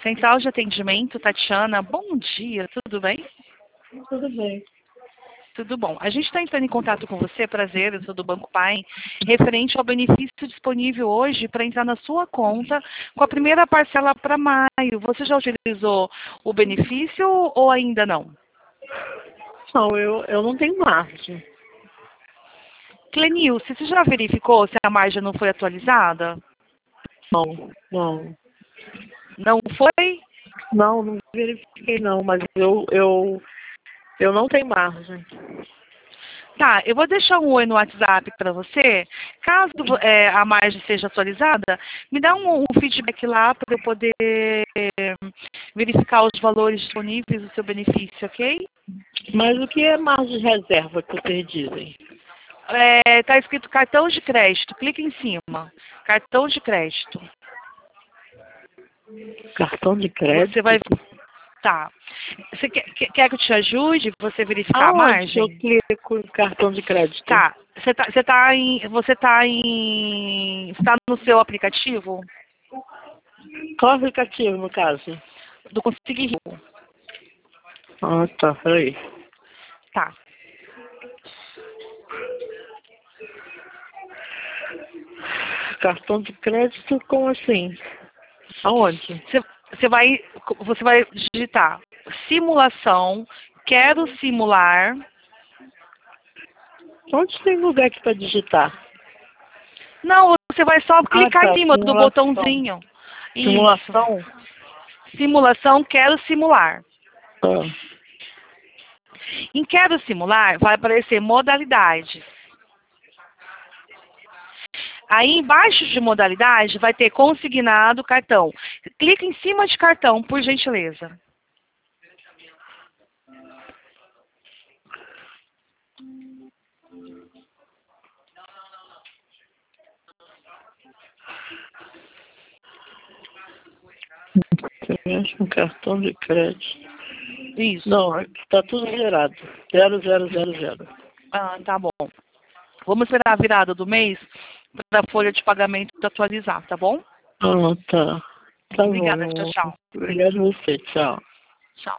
Central de Atendimento, Tatiana. Bom dia, tudo bem? Tudo bem. Tudo bom. A gente está entrando em contato com você, prazer, eu sou do Banco Pai, referente ao benefício disponível hoje para entrar na sua conta com a primeira parcela para maio. Você já utilizou o benefício ou ainda não? Não, eu não tenho margem. Clenil, você já verificou se a margem não foi atualizada? Não. Não foi? Não verifiquei não, mas eu não tenho margem. Tá, eu vou deixar um oi no WhatsApp para você. Caso a margem seja atualizada, me dá um feedback lá para eu poder verificar os valores disponíveis do seu benefício, ok? Mas o que é margem de reserva que vocês dizem? Tá escrito cartão de crédito. Clica em cima. Cartão de crédito. Cartão de crédito? Você vai. Tá. Você quer que eu te ajude você verificar a Aonde que eu margem? clico em cartão de crédito? Tá. Você tá no seu aplicativo Qual aplicativo, no caso? do Consegui Rio. Ah, tá. Peraí. Tá. Cartão de crédito, como assim? Aonde? Você vai digitar simulação, quero simular. Onde tem lugar aqui para digitar? Não, você vai só clicar Tá. em cima do Simulação. botãozinho. Simulação? Isso. Simulação, quero simular. Ah. Em quero simular, vai aparecer modalidades. Aí, embaixo de modalidade, vai ter consignado cartão. Clica em cima de cartão, por gentileza. Um cartão de crédito. Isso. Não, está tudo zerado. 0000. Ah, tá bom. Vamos esperar a virada do mês para a folha de pagamento atualizar, tá bom? Ah, tá. Tá Obrigada, tchau, bom. tchau. Obrigado a você. Tchau.